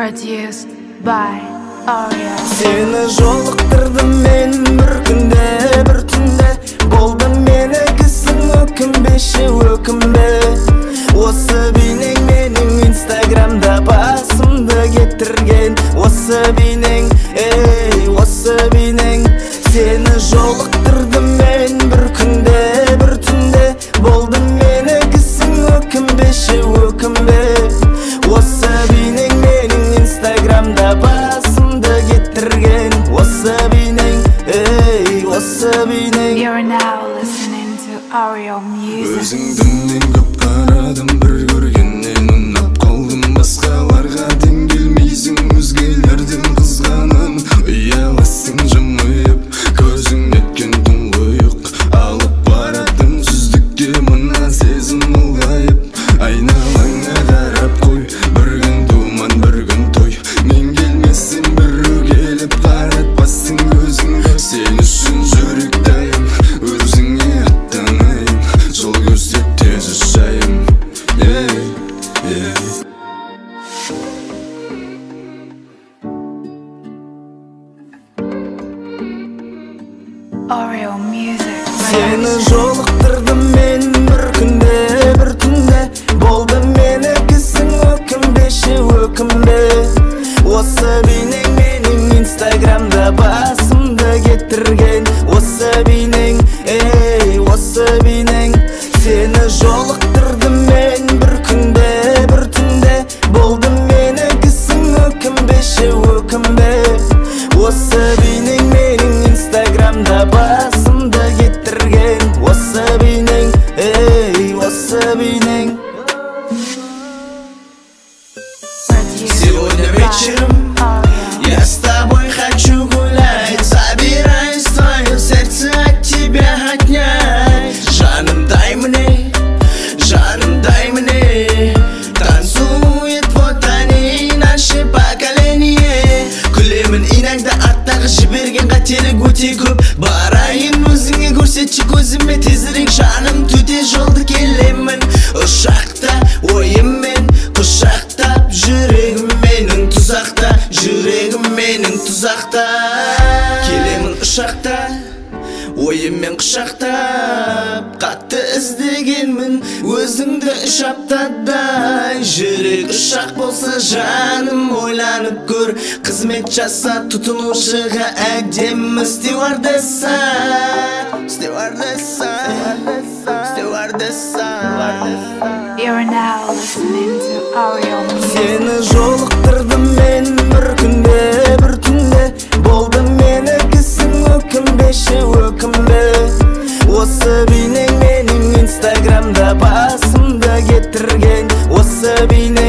Produced by Oreo. Seni жолықтырдым мен бір күнде, бір түнде. Болды менікісің өкінбеші, өкінбе. Осы бейнең менің инстаграмда басымды кетірген. Осы бейнең, ей, осы бейнең. Сені жолықтырдым мен бір күнде, бір түнде. Болды менікісің өкінбеші, өкінбе. Осы бейнең менің инстаграмда басымды кетірген. Осы бейнең, ей, осы бейнең. You're now listening to Oreo Music. Өзіңді мен көп қарадым, бір көргеннен ұнап қалдым. Басқаларға тең келмейсің, өзгелерден қызғанам. Ұяласың жымиып, көзің неткен тұңғиық. Алып баратын сүздікке мына сезім ұлғайып. Айналаңа қарап қой, бір күн думан, бір күн той. Мен келмесем біреу келіп қаратпассың өзіңді. Сен үшін жүрек дайын, өзіңе аттанайын. Жол көрсет тез ұшайын. Oreo Music. Seni жолықтырдым мен бір күнде, бір түнде. Болды менікісің өкінбеші, өкінбе. Осы бейнең менің инстаграмда басымды кетірген. Осы бейнең, ей, осы бейнең. Сені жолықтырдым мен бір күнде, бір түнде. Болды менікісің өкінбеші, өкінбе. Осы бейнең менің инстаграмда басымды кетірген. Осы бейнең, ей, осы бейнең. Сегодня вечером я с тобой хочу гулять. Собираюсь твое сердце от тебя отнять. Жаным, дай мне, танцует вот они, наше поколение. Күлемін инаңда аттағы жіберген қателік өте көп. Барайын өзіңе көрсетші көзіме тезірек. Жаным, төте жолды келемін. Ұшақта ойыммен құшақтап, жүрегім менің тұзақта, жүрегім менің тұзақта. Келемін ұшақта, ойыммен құшақтап, қатты іздегенмін өзіңді 3 аптадай. Жүрек ұшақ болса жаным, ойланып көр. Қызмет жаса тұтынушыға әдемі стюардесса. You're now listening to Oreo Music. Seni жолықтырдым мен бір күнде, бір түнде. Болды менікісің өкінбеші, өкінбе. Осы бейнең менің инстаграмда басымды кетірген. Осы бейнең